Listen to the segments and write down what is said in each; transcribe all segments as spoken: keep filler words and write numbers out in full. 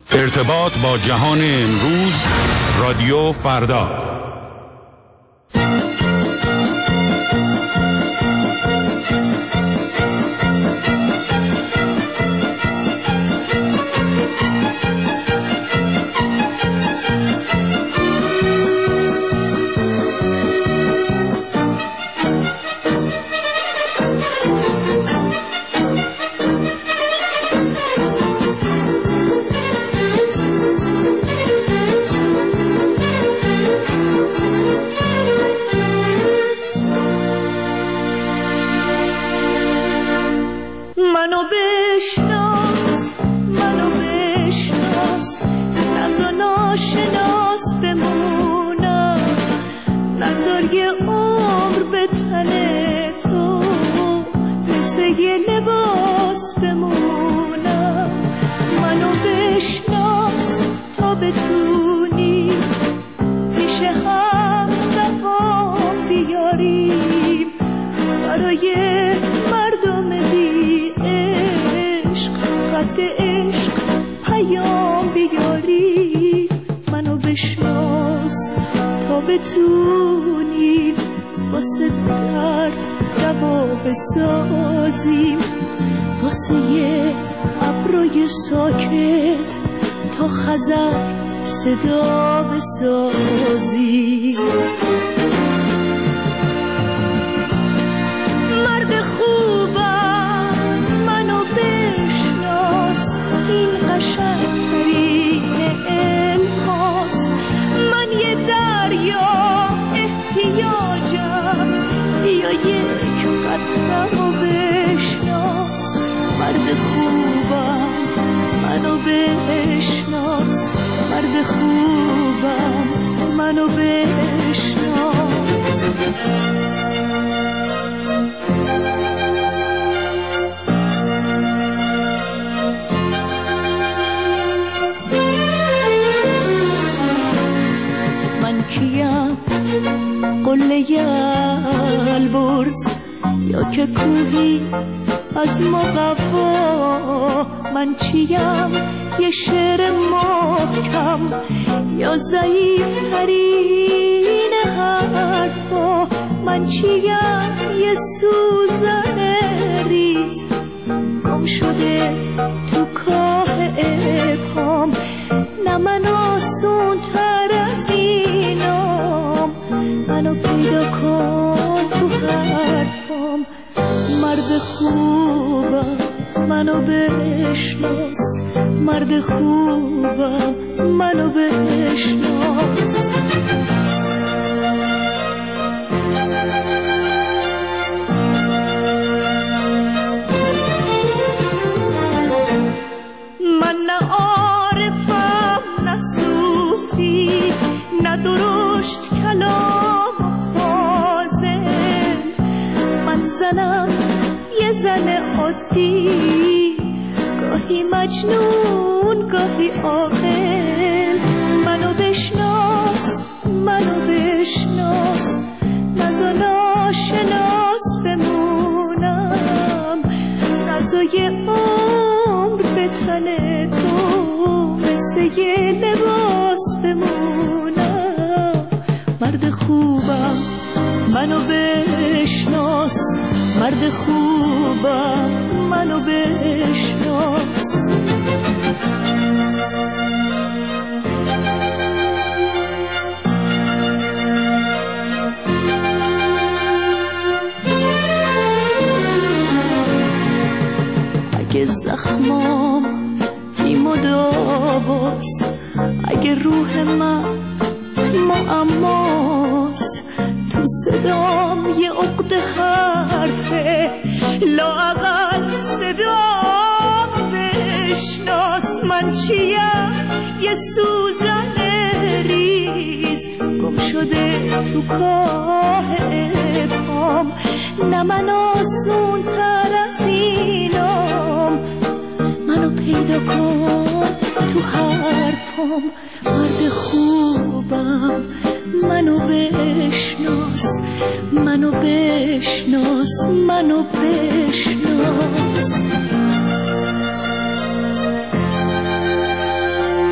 ارتباط با جهان امروز، رادیو فردا. بتونیم واسه درد دوا بسازیم، واسه یه ابروی ساکت تا خزر صدا بسازیم. مرد خوبم منو بشناس، این قشنگ‌ترین الهاست. من یه دریا احتیاجم، بیا یک قطره‌مو بشناس. مرد خوبم منو بشناس، مرد خوبم منو بشناس. من کیم؟ قله البرز یا که کوهی از مقوا؟ من چیم؟ یه شعر محکم یا ضعیف ترین حرفا؟ من چیم؟ یه سوزن ریز گم شده تو کاه ابهام. نه من آسون تر از اینام، منو پیدا کن تو حرفام. مرد خوبم منو بشناس، مرد خوبم منو بشناس. من نه عارفم نه صوفی، نه درشت کلام و فاضل. من زنم یه زن عادی، گاهی مجنون گاهی عاقل. منو بشناس منو بشناس، نزا ناشناس بمونم. نزا یه عمر به تن تو مثل یه لباس بمونم. مرد خوبم منو بشناس، مرد خوبم منو بشناس. اگه زخمام بی مداواست، اگه روح من معماست، تو صدام یه عقد حرفه، لااقل صدام بشناس. من چیم؟ یه سوزن ریز گم شده تو کاه ابهام. نه من آسون تر از اینام، منو پیدا کن تو حرفام. مرد خوبم منو بشناس، منو بشناس، منو بشناس.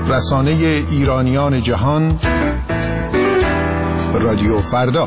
رسانه ایرانیان جهان، رادیو فردا.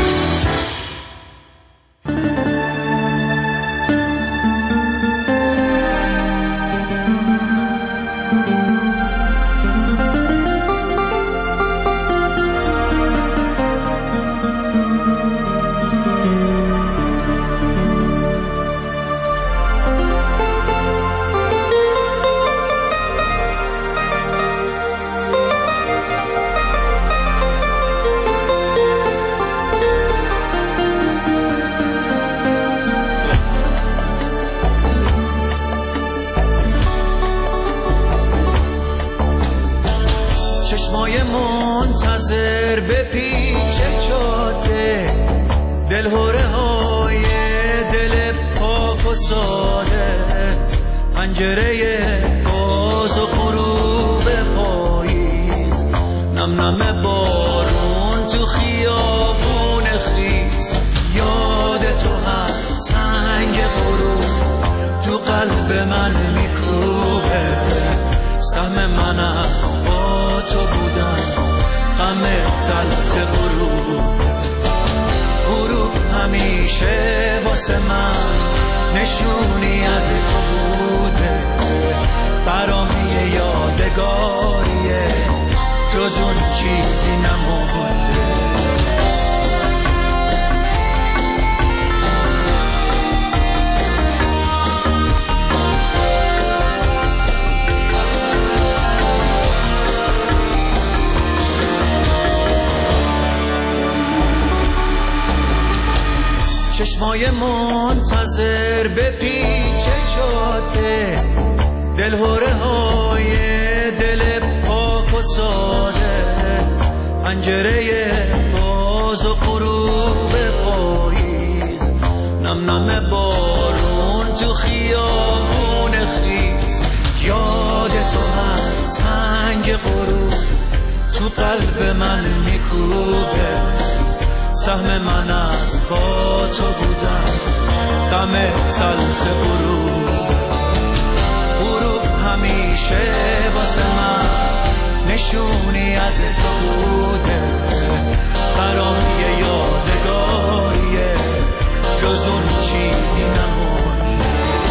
چشمای منتظر به پیچ جاده، دلهوره های دل پاک و ساده، پنجره باز و غروب پاییز، نم نم بارون تو خیابون خیز، یاد تو هر تنگ غروب تو قلب من میکوبه، سهم من از تو بودن غم تلخ غروب، غروب همیشه واسه من نشونی از تو بوده، برام یه یادگاریه جز اون چیزی نمونده. چشمای منتظر به پیچ جاده، دلهوره های دل پاک و ساده، پنجره باز و غروب پاییز، نم نم بارون تو خیابون خیز، یاد تو هر تنگ غروب تو قلب من میکوبه، سهم من از با تو بودن غم تلخ غروب، غروب همیشه واسه من نشونی از تو بوده، برام یه یادگاریه جز اون چیزی نمونده.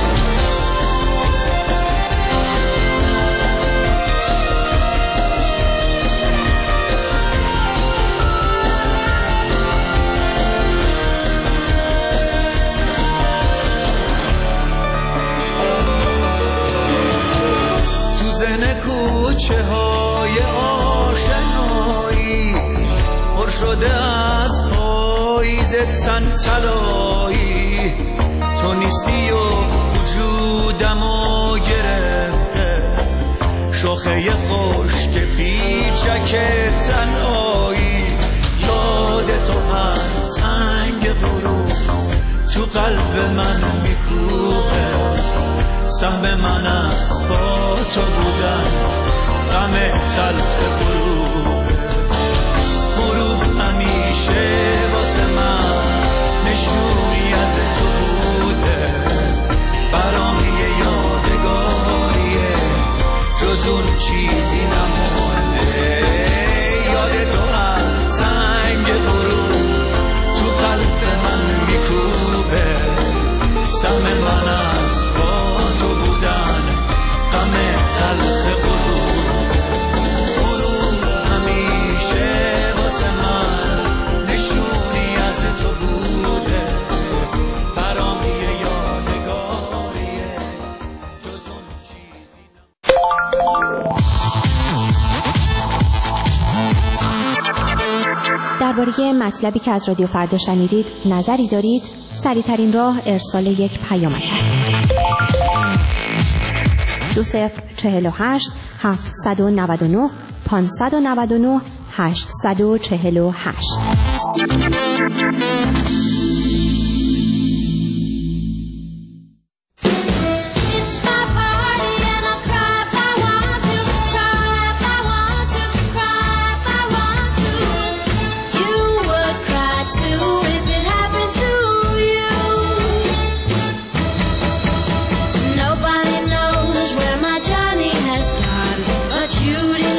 کوچه های آشنایی پر شده از پاییز تن طلایی، تو نیستی و وجودمو گرفته، شاخه خشک پیچک تنهایی، یاد تو هر تنگ غروب تو قلب من میکوبه، سهم من از با تو بودن غم تلخ غروب، غروب همیشه واسه من نشونی از تو بوده، برام یه یادگاریه جز اون چیزی نمونده، یاد تو هر تنگ غروب تو قلب من میکوبه، سهم من از با تو بودن غم تلخ غروب، غروب همیشه واسه من نشونی از تو بوده، برام یه یادگاریه جز اون چیزی نمونده. درباره مطلبی که از رادیو فردا شنیدید نظری دارید؟ سریع‌ترین راه ارسال یک پیامک است. دو صفر چهل و هشت هفتصد و نود و نه پانصد و نود و نه هشتصد و چهل و هشت. Nobody knows where my Johnny has gone, but you did.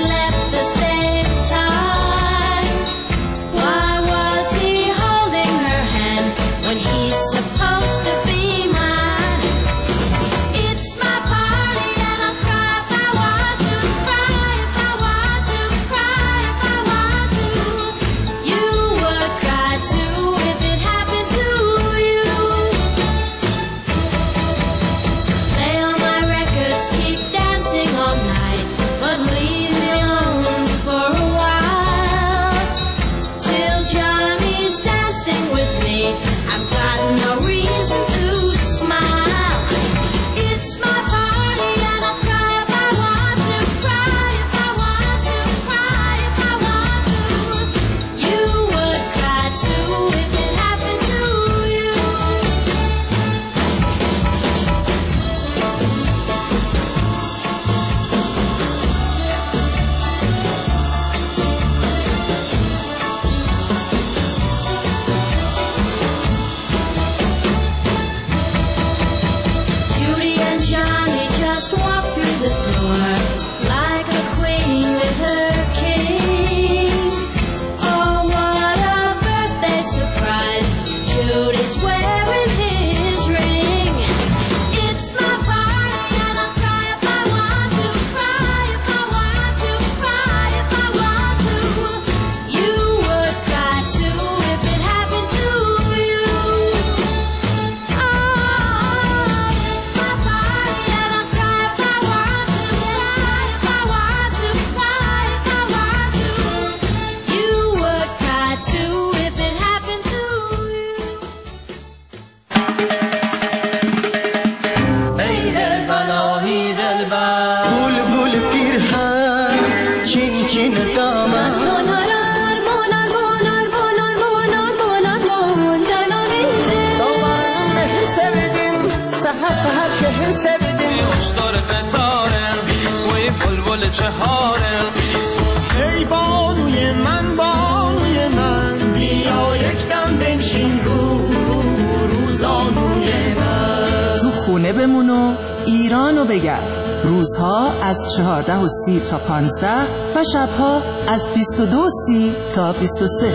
چهار ای بانوی من بانوی من بیا یک دم بنشین رو رو روزانوی من تو خونه بمون و ایرانو بگرد. روزها از چهارده و سی تا پانزده و شبها از بیست و دو و سی تا بیست و سه.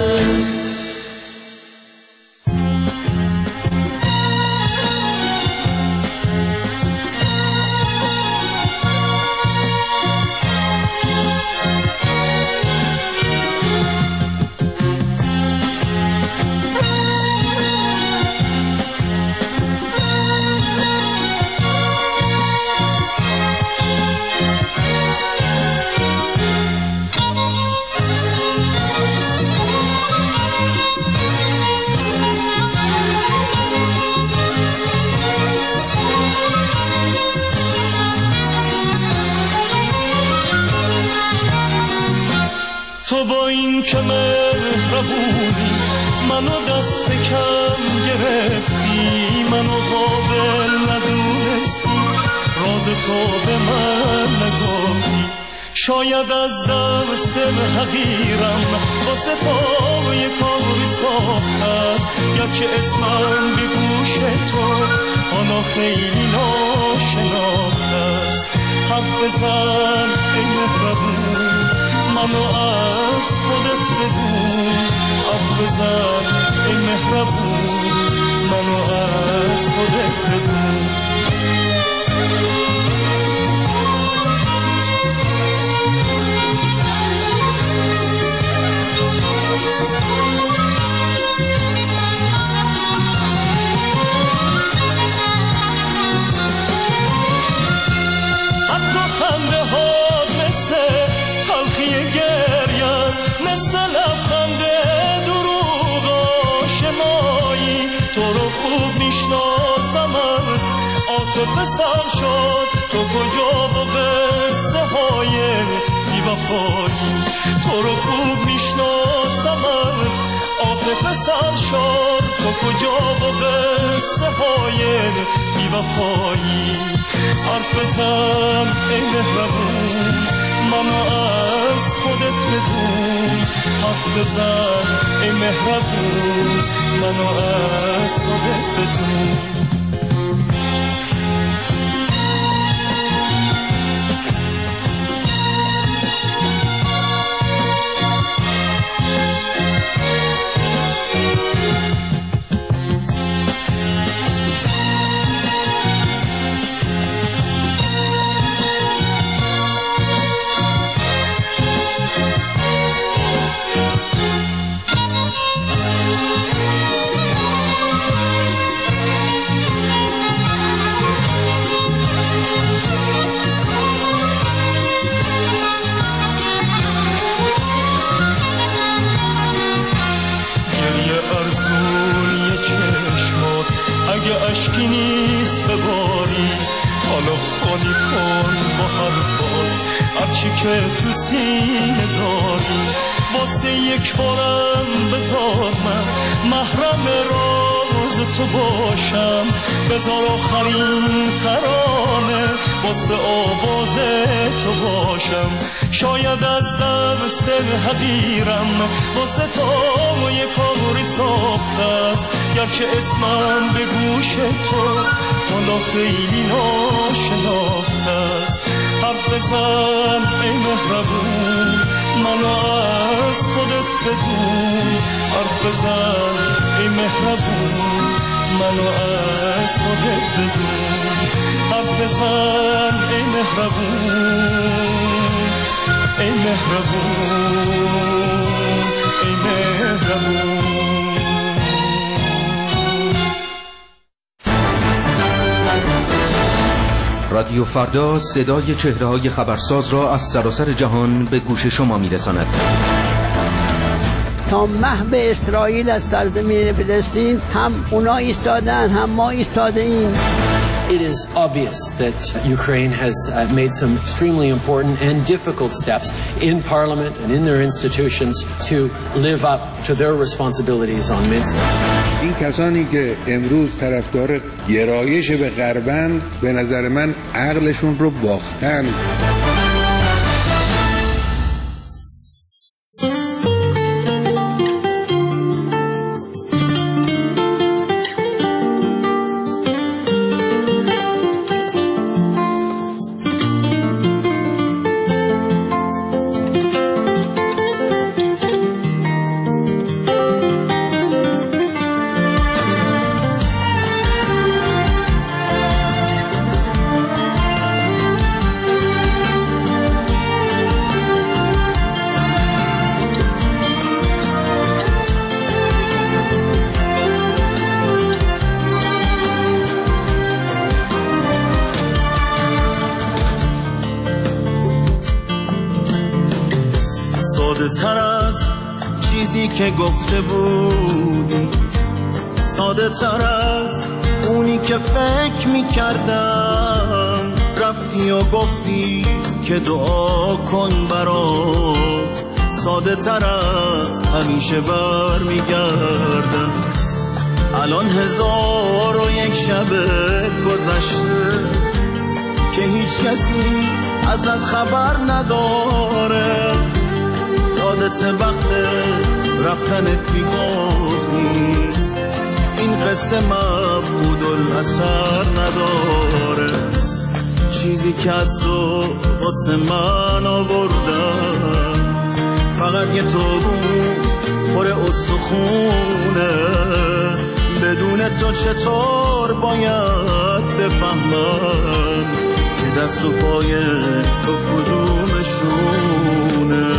تو با این که مهربونی منو دست کم گرفتی، منو قابل ندونستی، راز تو به من نگفتی. شاید از دست حقیرم واسه تو یک کاری ساخت است، گرچه اسمم به گوش تو آنا خیلی ناشناخت است. حرف بزن ای مهربون منو از خودت بدون، حرف بزن ای مهربون منو از خودت بدون. حتی خنده ها مثل تلخی گریه است، مثل لبخند دروغ آشنایی. تو رو خوب میشناسم از عاطفه سر شد، تو کجا با قصه های بی‌وفایی. تو رو خوب میشناسم از عاطفه سر شد، تو کجا با قصه های بی‌وفایی. حرف بزن ای مهربون منو از خودت بدون، حرف بزن ای مهربون منو از خودت بدون. اگه اشکی نیست بباری حالا خالی کن با حرفات هرچی که تو سینه داری. واسه یک بارم بذار من محرم راز تو باشم، بذار آخرین ترانه واسه آواز تو باشم. شاید از دست حقیرم واسه تو یک کاری ساخت است، گرچه اسمم به گوش تو حالا خیلی ناشناخت است. حرف بزن ای مهربون منو از خودت بدون، حرف بزن ای مهربون منو از خودت بدون. حرف بزن ای مهربون ای مهربون ای مهربون. رادیو فردا صدای چهره‌های خبرساز را از سراسر جهان به گوش شما می‌رساند. تا محو اسرائیل از سرزمین فلسطین هم اونا ایستادن هم ما ایستاده ایم. It is obvious that Ukraine has uh, made some extremely important and difficult steps in Parliament and in their institutions to live up to their responsibilities on Minsk. این کسانی که امروز طرفدار گرایش به غربند به نظر من عقلشون رو باختن. ساده تر از چیزی که گفته بودی، ساده تر از اونی که فکر می کردم. رفتی و گفتی که دعا کن برام، ساده تر از همیشه بر می گردم. الان هزار و یک شب گذشته که هیچ کسی ازت خبر نداره. یادت وقت رفتنت میگفتی این قصه مفقود الاثر نداره. چیزی که از تو واسه من آوردم فقط یه تابوت پر استخونه. بدون تو چطور باید بفهمم که دست و پای تو کدومشونه.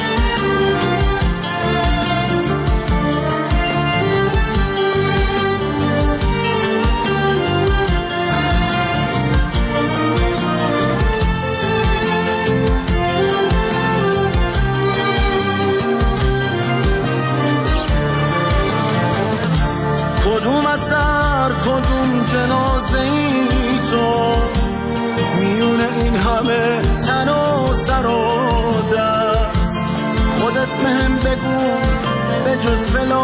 کدوم اثر کدوم جنازه ای تو، میون این همه تن و سر و دست. خودت مهم بگو به جز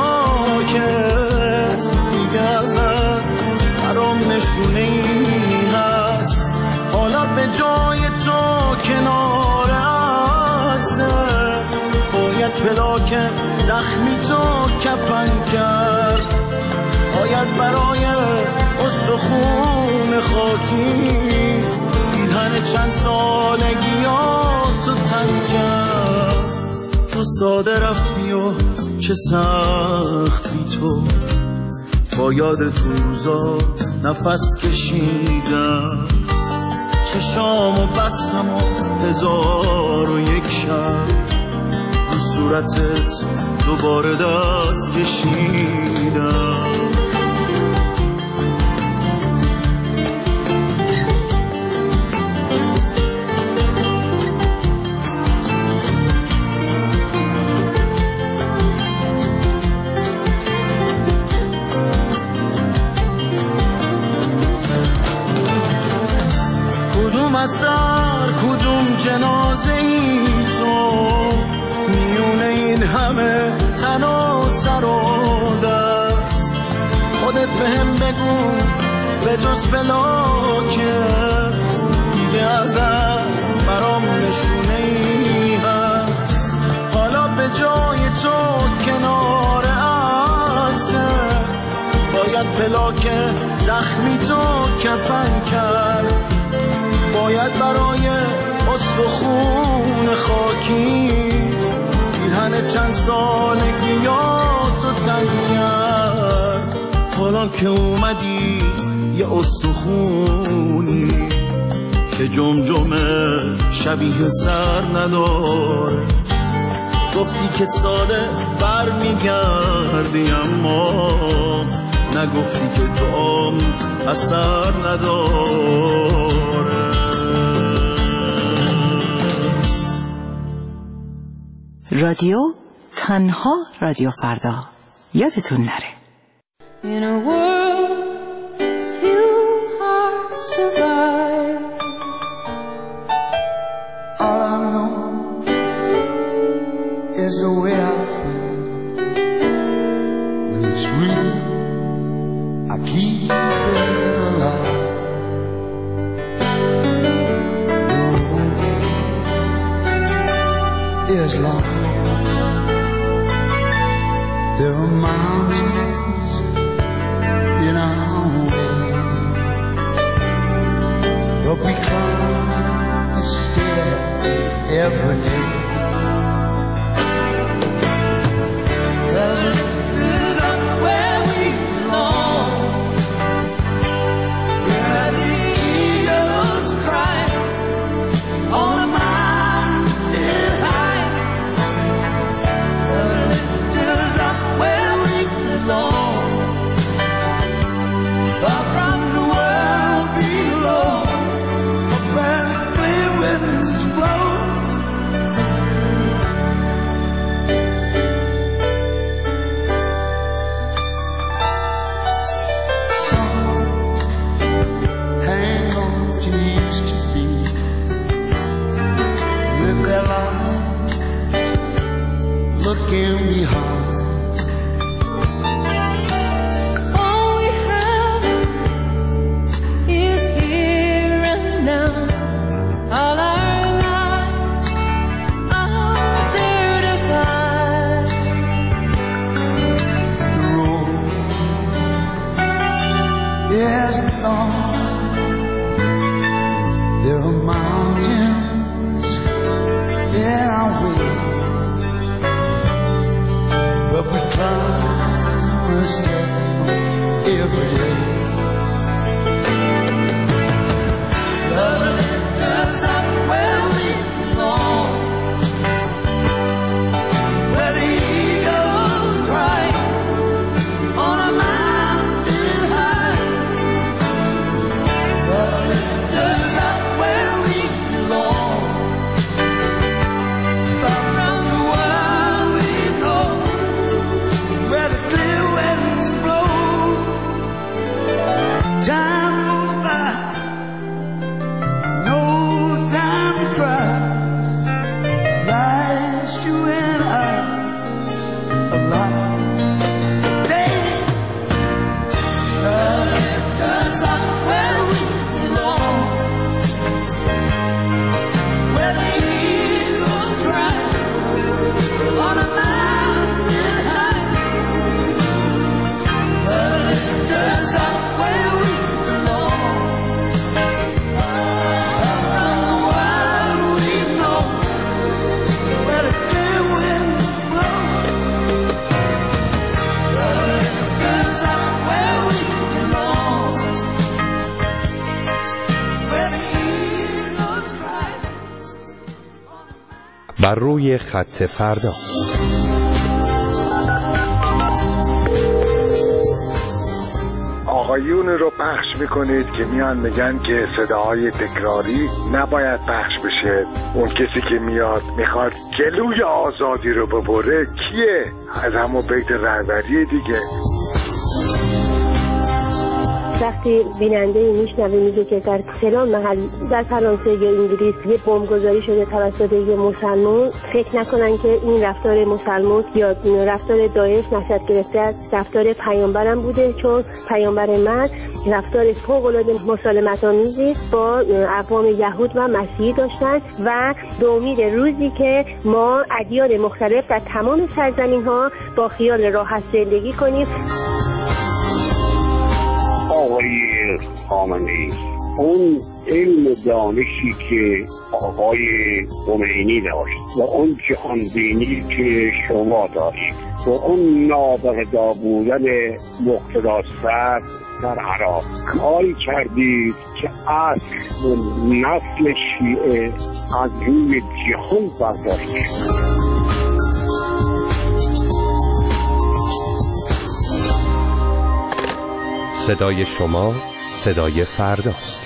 فلاکت دیگه ازت برام نشونه ای هست. حالا به جای تو کنار عکست باید فلاکت زخمی تو کفن کرد. باید برای استخون خاکیت پیرهن چند سالگیات تو تن کرد. تو ساده رفتی و چه سخت بی تو، با یاد تو روزا نفس کشیدم. چشام و بستم و هزار و یک شب رو صورتت دوباره دست کشیدم. اثر کدوم جنازه ای تو، میون این همه تن و سر و دست. خودت بهم بگو به جز فلاکت دیگه ازت برام نشونه ای هست. حالا به جای تو کنار عکست باید فلاکت زخمی تو کفن کرد. باید برای استخون خاکیت پیرهن چند سالگیات رو تن کرد. حالا که اومدی یه استخونی که جمجمه شبیه سر نداره. گفتی که ساده بر میگردی اما نگفتی که دعام اثر نداره. رادیو تنها رادیو فردا، یادتون نره. In a world few hearts survive. All I know is the way I feel. When it's real, I keep it alive. The road is long. There are mountains in our way, but we climb a stair every day. The lift is up where we belong, where the eagles cry on a mountain high. The lift is up where we belong, far from the world below, where the clear winds blow. looking behind. All we have is here and now. All our lives out there to find. The road isn't long. There are mountains in our way, but we climb a step every day. Love lifts us up where we belong, where the eagles cry on a mountain high. Love lifts us up where we belong, far from the wild we know, Where the clear winds blow, time goes by, no time to cry. Life's you and I alive. Days love lifts us up where we belong, where the eagles cry on a mountain high. Love lifts us up where we belong, far from the wild we know, where the clear winds blow, love lifts us up where we belong, where the eagles cry. بر روی خط فردا. آقایون رو پخش میکنید که میان میگن که صداهای تکراری نباید پخش بشه. اون کسی که میاد میخواد جلوی آزادی رو ببره کیه؟ از همون بیت رهبری دیگه. وقتی بیننده میشنوه میگه که در فلان محل در فرانسه یا انگلیس یه بمبگذاری شده توسط یه مسلمان، فکر نکنن که این رفتار مسلمان یا رفتار داعش نشأت گرفته از رفتار پیامبرم بوده، چون پیامبر من رفتار فوق‌العاده مسالمت‌آمیزی با اقوام یهود و مسیحی داشتن و به امید روزی که ما ادیان مختلف در تمام سرزمین‌ها با خیال راحت زندگی کنیم. آقای خامنه‌ای، اون علم و دانشی که آقای خمینی داشت و اون جهانبینی که شما دارید و اون نابغه‌دار بودن مقتدی صدر در عراق، کاری کردید که اصل و نسل شیعه از روی جهان برداشته شد. صدای شما صدای فرداست.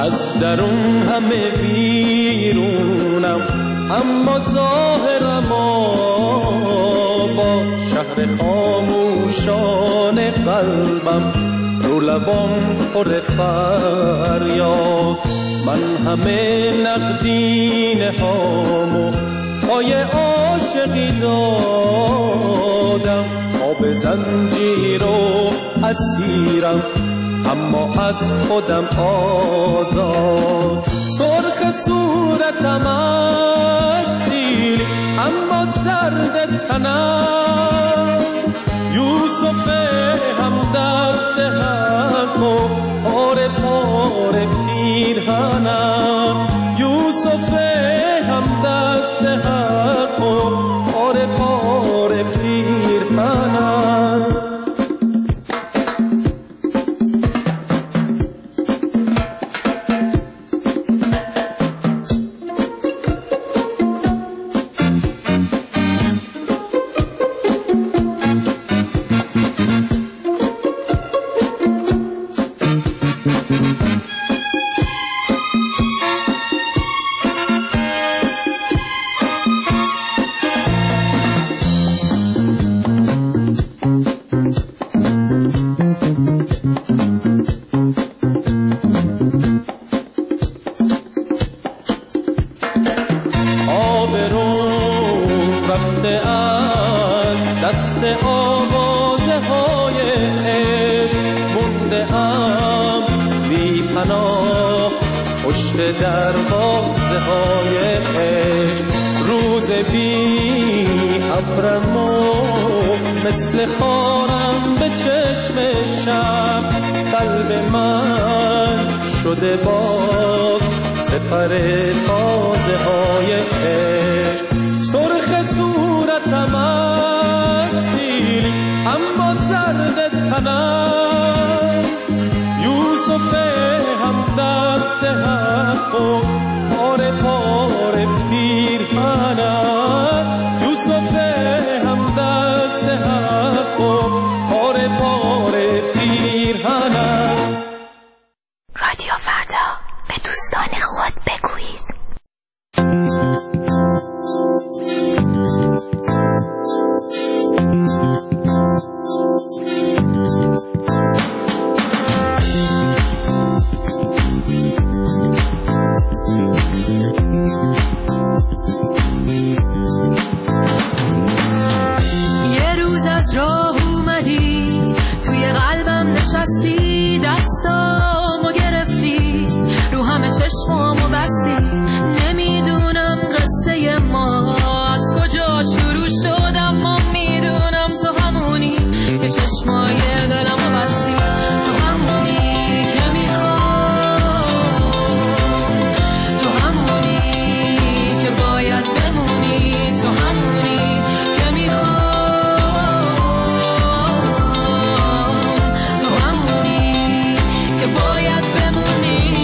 از درون همه بیرونم، اما ظاهرم با شهر خاموشان قلبم، رو لبام پر فریاد. من همه نقدینه هامو پای عاشقی دادم، آب زنجیر و اسیرم اما از خودم آزاد. سرخ صورتم اسیر اما زرد تنم، یوسف هم دست حق و پاره پاره پیرهنم، یوسف هم دست حق و پاره پاره پیرهنم. مثل خارم به چشم شب، قلب من شده باز سپر تازه های عشق. سرخ صورتم اسیر اما زرد تنم، یوسف هم دست حق و پاره پاره پیرهنم، یوسف هم دست حق و پاره پاره پیرهنم. رادیو فردا، به دوستان خود بگویید. یه روز از راه اومدی، توی قلبم نشستی، دستامو گرفتی، رو همه چشمامو بستی. نمیدونم قصه ما از کجا شروع شد، اما میدونم تو همونی که چشمای دلمو بستی، تو همونی که میخوام، تو همونی که باید بمونی، تو همونی که میخوام، تو همونی که باید بمونی.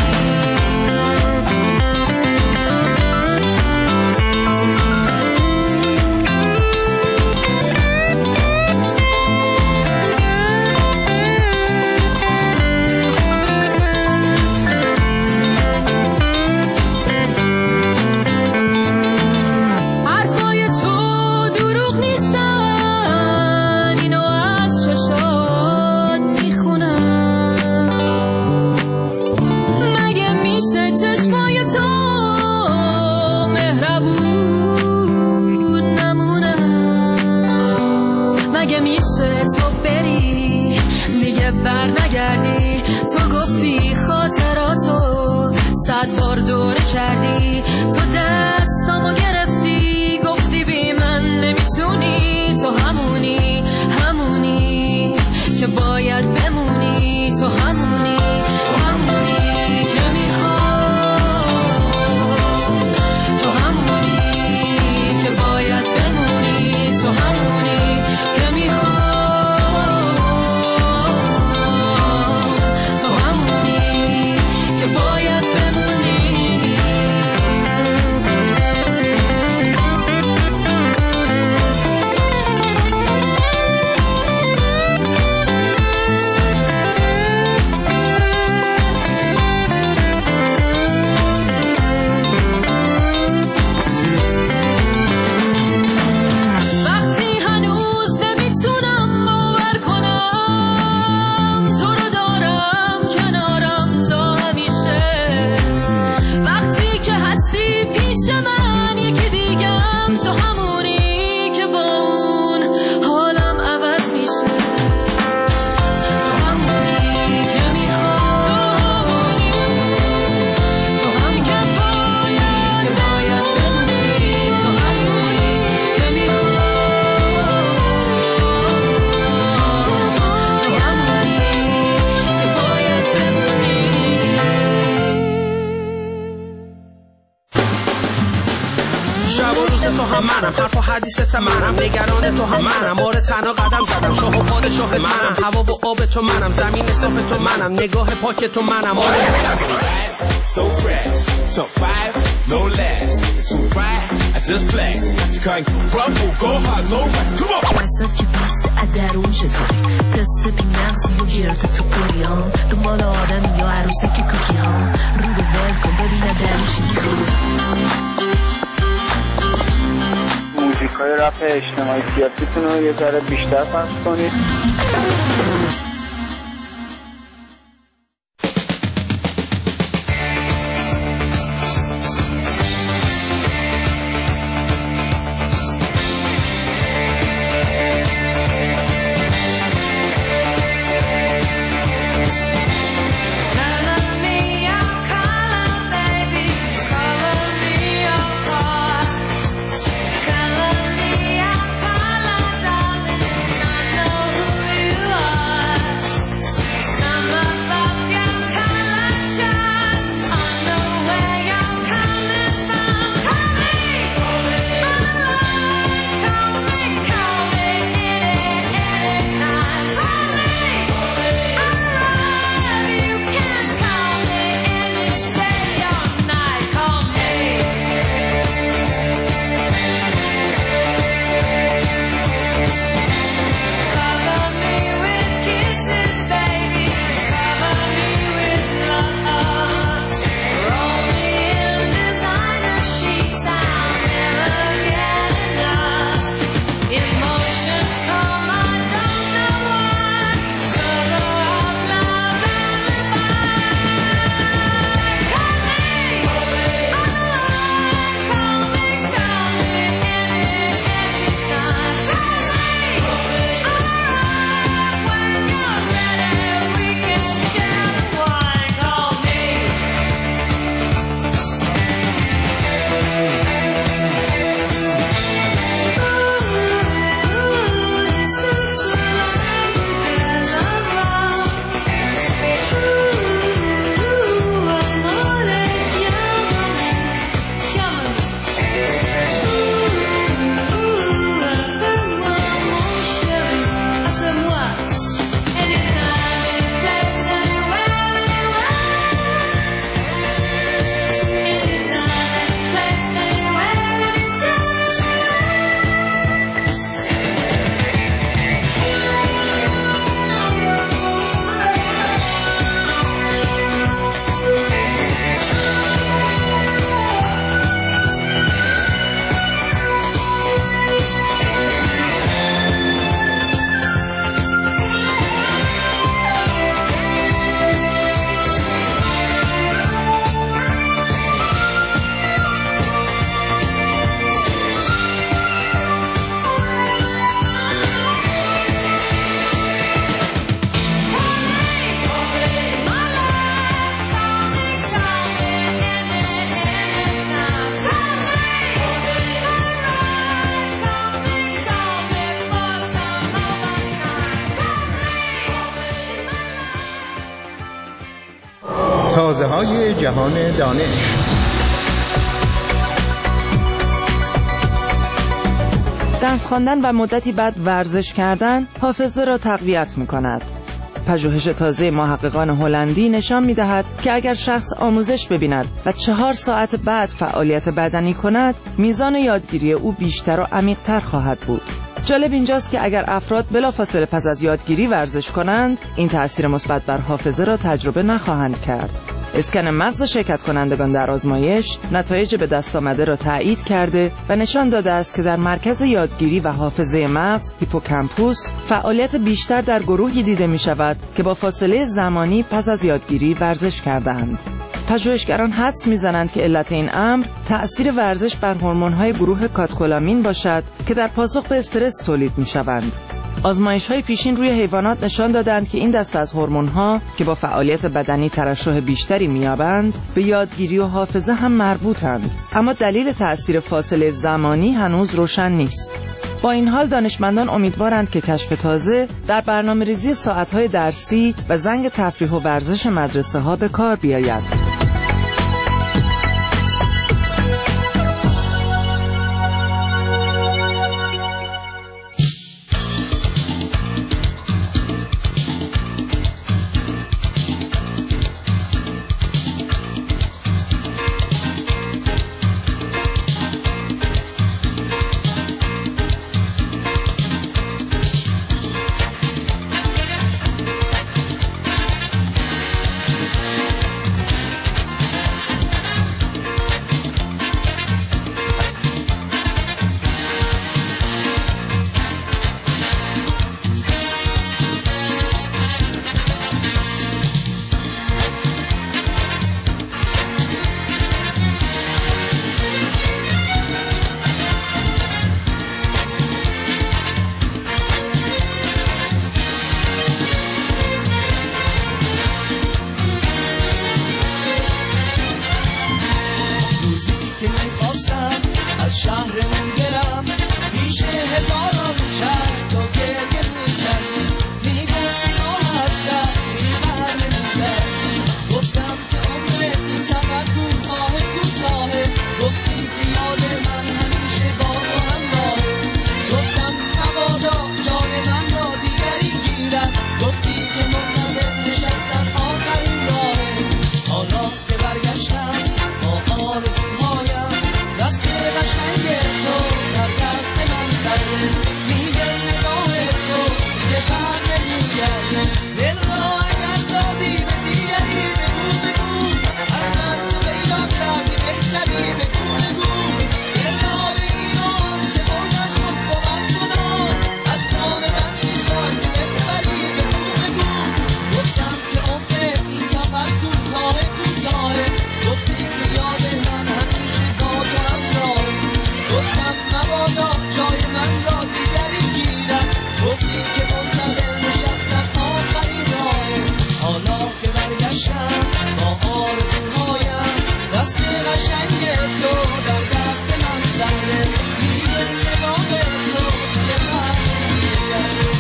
حرفای تو دروغ نیستن، اینو از چشات میخونم. مگه میشه چشمای تو مهربون نمونن؟ مگه میشه تو بری دیگه بر نگردی؟ تو گفتی خاطراتو صد بار دوره کردی، تو دستامو گرفتی گفتی بی من نمیتونی، تو همونی همونی که باید بمونی، تو همونی همونی که میخوام، تو همونی که باید بمونی، تو همونی که میخوام، تو همونی منم، حرف و حدیثت منم، نگران تو هم منم، آره تنها قدم زدم، شاه و پادشاه منم، هوا و آب تو منم، زمین صاف تو منم، نگاه پاک تو منم. آره so fresh, so fire, no less. So right, I just flex. I can't crumble, go hard, no rest. Come on. وسط که پست ادرون چطوری دست بی نقصی و گرد تو کوری ها دنبال آدم یا عروسی که کوکی ها رو به ول کن ببینه درش موزیک های رپ اجتماعی سیاسیتون رو یه ذره بیشتر پخش کنید. تازه های جهان دانش. درس خواندن و مدتی بعد ورزش کردن حافظه را تقویت می کند. پژوهش تازه محققان هلندی نشان می دهد که اگر شخص آموزش ببیند و چهار ساعت بعد فعالیت بدنی کند، میزان یادگیری او بیشتر و عمیق‌تر خواهد بود. جالب اینجاست که اگر افراد بلافاصله پس از یادگیری ورزش کنند، این تأثیر مثبت بر حافظه را تجربه نخواهند کرد. اسکن مغز شرکت کنندگان در آزمایش نتایج به دست آمده را تایید کرده و نشان داده است که در مرکز یادگیری و حافظه مغز هیپوکامپوس فعالیت بیشتر در گروهی دیده می شود که با فاصله زمانی پس از یادگیری ورزش کردند. پژوهشگران حدس می‌زنند که علت این امر تأثیر ورزش بر هورمون‌های گروه کاتکولامین باشد که در پاسخ به استرس تولید می‌شوند. آزمایش‌های پیشین روی حیوانات نشان دادند که این دسته از هورمون‌ها که با فعالیت بدنی ترشح بیشتری می‌یابند، به یادگیری و حافظه هم مربوطند، اما دلیل تأثیر فاصله زمانی هنوز روشن نیست. با این حال دانشمندان امیدوارند که کشف تازه در برنامه‌ریزی ساعت‌های درسی و زنگ تفریح و ورزش مدرسه‌ها به کار بیاید. برگشتم با آرزوهایم دست قشنگ تو در دست من سنگه میگه نگاه تو به من میگه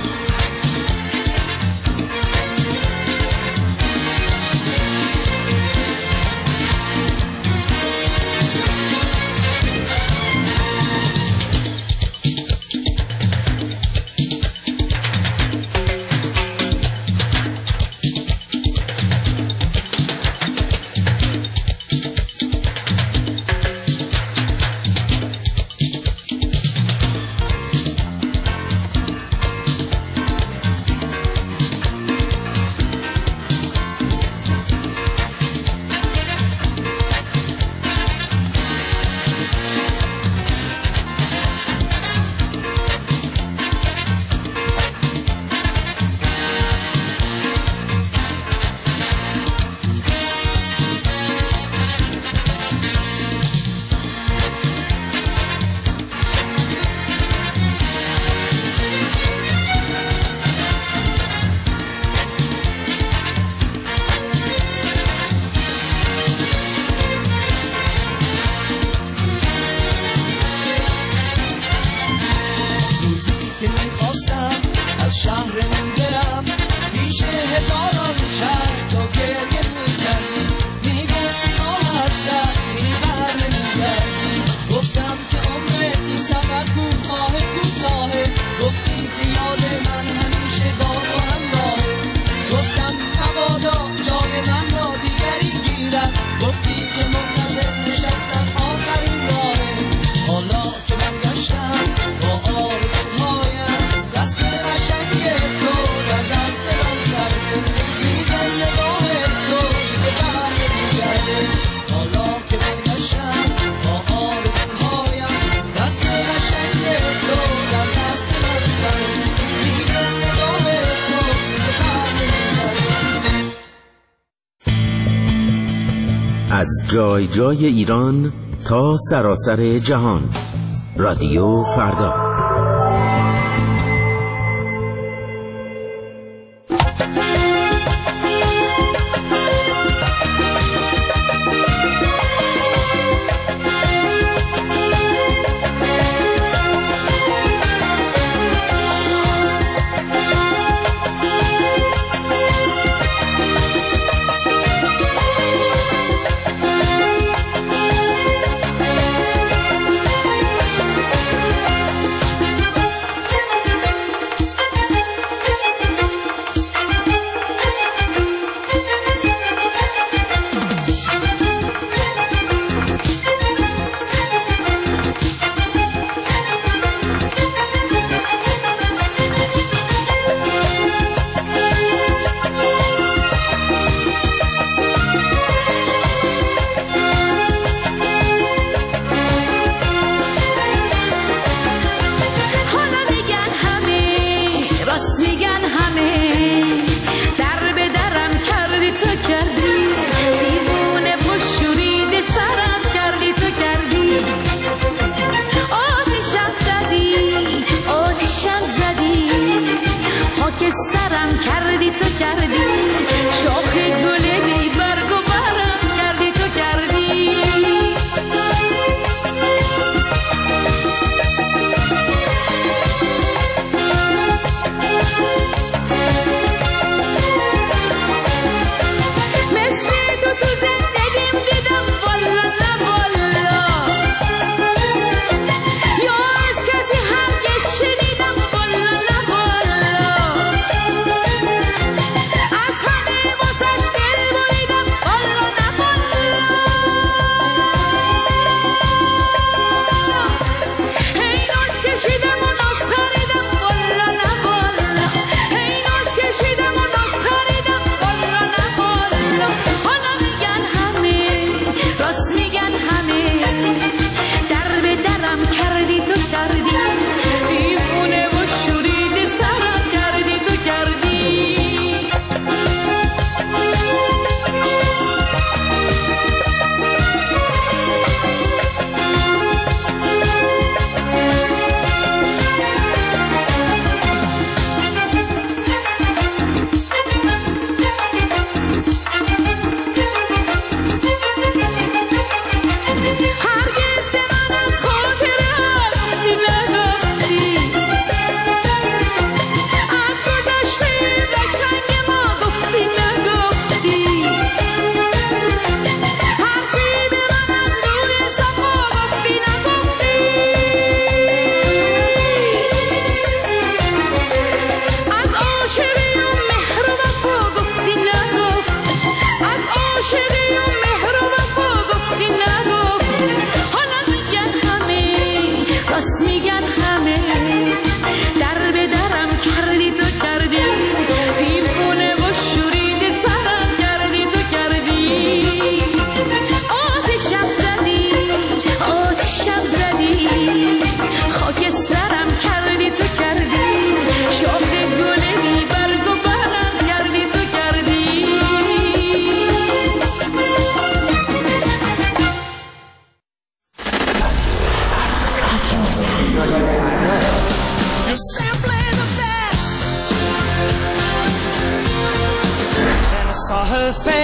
از جای جای ایران تا سراسر جهان، رادیو فردا.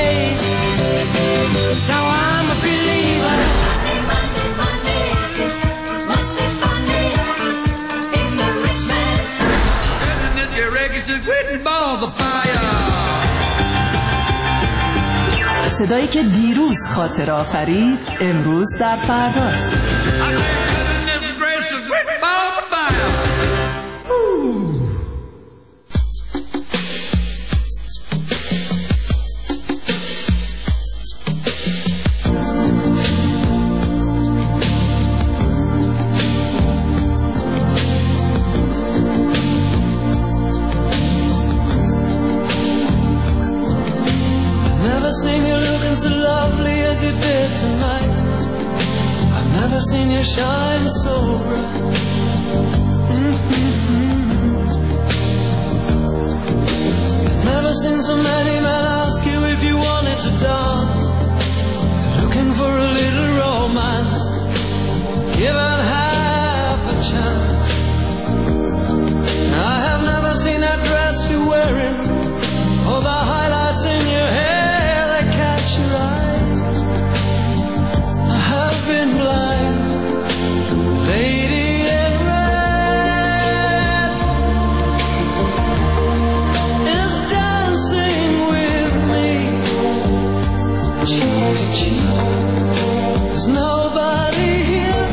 face. Now I'm a believer. Monday, Monday, must be funny in the rich man's And then your reggae is written balls of fire. صدایی که دیروز خاطر آفرید امروز در فرداست. Seen you looking so lovely as you did tonight. I've never seen you shine so bright. Mm-hmm. I've never seen so many men ask you if you wanted to dance. Looking for a little romance, given half a chance. I have never seen that dress you're wearing, or the highlights in your hair. Been blind, lady in red is dancing with me, cheek to cheek. There's nobody here.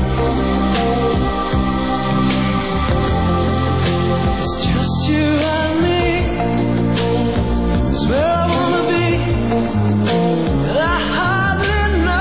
It's just you and me. It's where I wanna be. But I hardly know.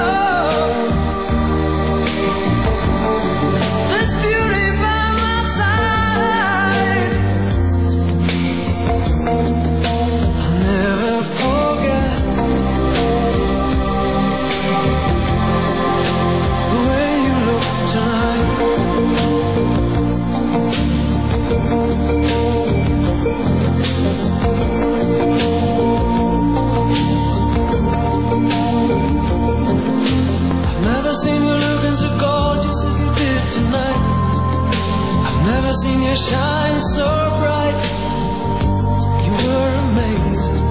Never seen you shine so bright. You were amazing.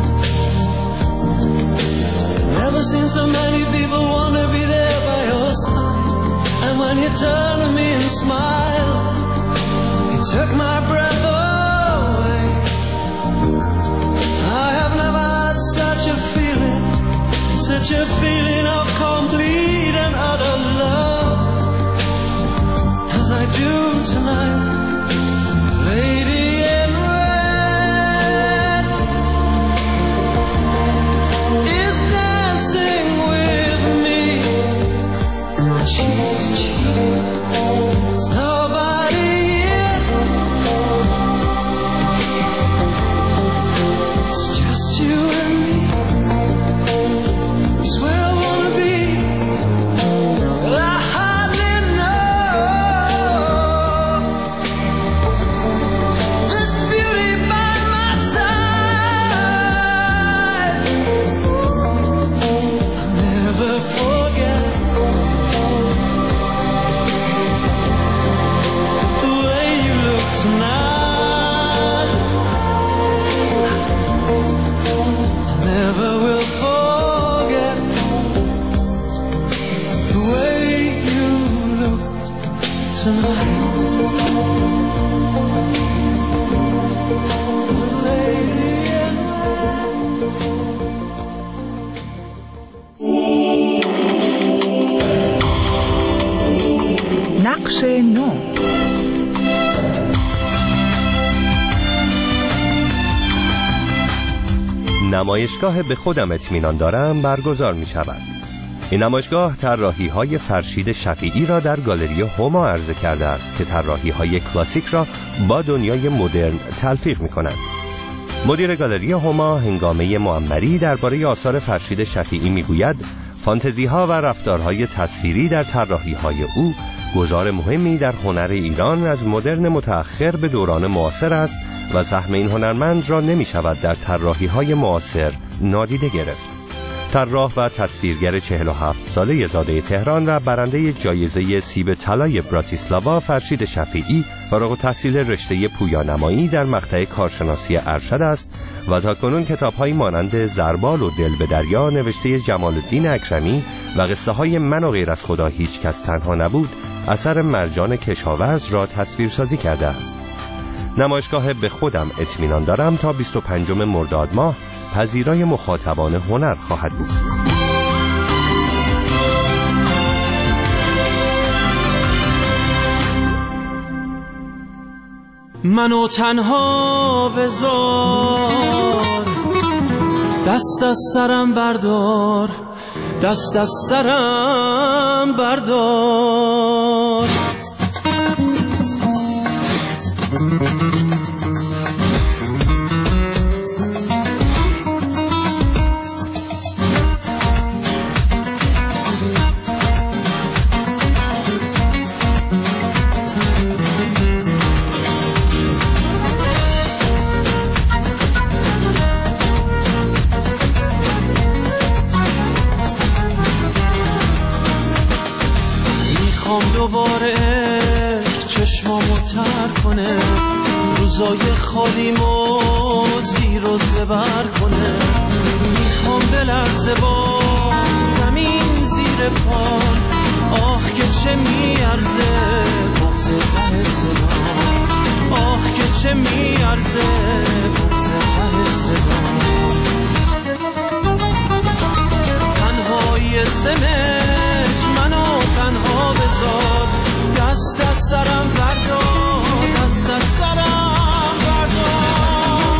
Never seen so many people want to be there by your side. And when you turn to me and smile, you took my breath away. I have never had such a feeling, such a feeling of complete and utter love as I do tonight. Lady in red is dancing with me, cheek to cheek. There's nobody here. It's just you and me. It's where I wanna be. But I hardly know. نقش نو. نمایشگاه به خودم اطمینان دارم برگزار می شود. این نمایشگاه طراحی‌های فرشید شفیعی را در گالری هما عرضه کرده است که طراحی‌های کلاسیک را با دنیای مدرن تلفیق می‌کنند. مدیر گالری هما هنگامه معمری درباره آثار فرشید شفیعی می‌گوید فانتزی‌ها و رفتارهای تصویری در طراحی‌های او گذار مهمی در هنر ایران از مدرن متأخر به دوران معاصر است و سهم این هنرمند را نمی‌شود در طراحی‌های معاصر نادیده گرفت. طراح و تصویرگر چهل و هفت ساله زاده تهران و برنده جایزه سیب طلای براتیسلاوا فرشید شفیعی فارغ التحصیل رشته پویانمایی در مقطع کارشناسی ارشد است و تاکنون کتاب‌هایی مانند زربال و دل به دریا نوشته جمال الدین اکرمی و قصه های من و غیر از خدا هیچ کس تنها نبود اثر مرجان کشاورز را تصویرسازی کرده است. نمایشگاه به خودم اطمینان دارم تا بیست و پنجم مرداد ماه پذیرای مخاطبان هنر خواهد بود. منو تنها بذار، دست از سرم بردار، دست از سرم بردار. دوباره عشق چشمامو تر کنه، روزای خالیمو زیر و زبر کنه. میخوام بلرزه با زمین زیر پام، آخ که چه میارزه بغض ته صدا، آخ که چه میارزه بغض ته صدا. تنهای سمج منو تنها بذار، دست از سرم بردار، دست از سرم بردار.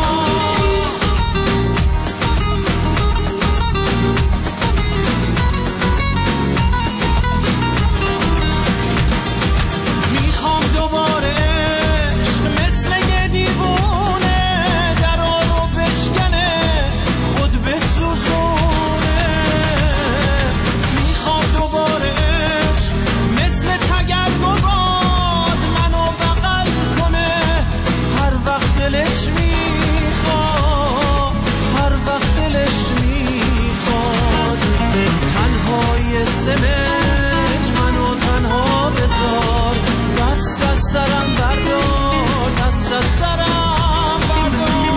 میخوام دوباره عشق مثل یه دیوونه درا رو بشکنه، خود بسوزونه. میخوام دوباره عشق مثل تگرگ و باد منو بغل کنه، هر وقت دلش میخواد، هر وقت دلش میخواد. تنهای سمج منو تنها بذار، دست از سرم بردار، دست از سرم بردار.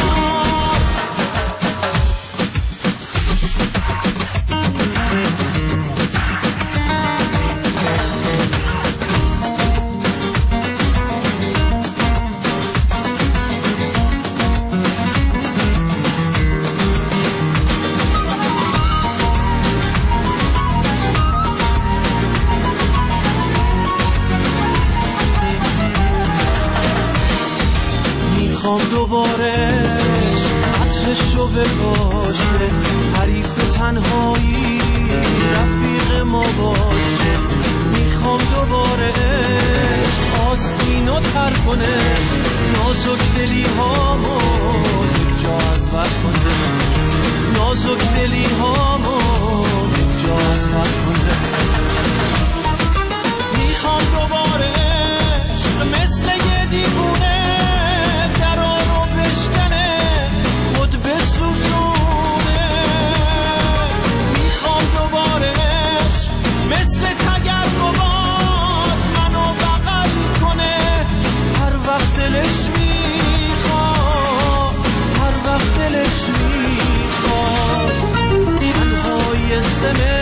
میخوام دوباره عطرشو بپاشه، حریف تنهایی رفیق ما باشه. میخوام دوباره آستینو تر کنه، نازک دلی هامو یک جا از بر کنه، نازک دلی هامو یک جا از بر کنه. میخوام دوباره مثل یه دیوونه درا رو بشکنه، خود بسوزونه. میخوام دوباره مثل تگرگ و باد منو بغل کنه، هر وقت دلش میخواد، هر وقت دلش میخواد. تنهای سمه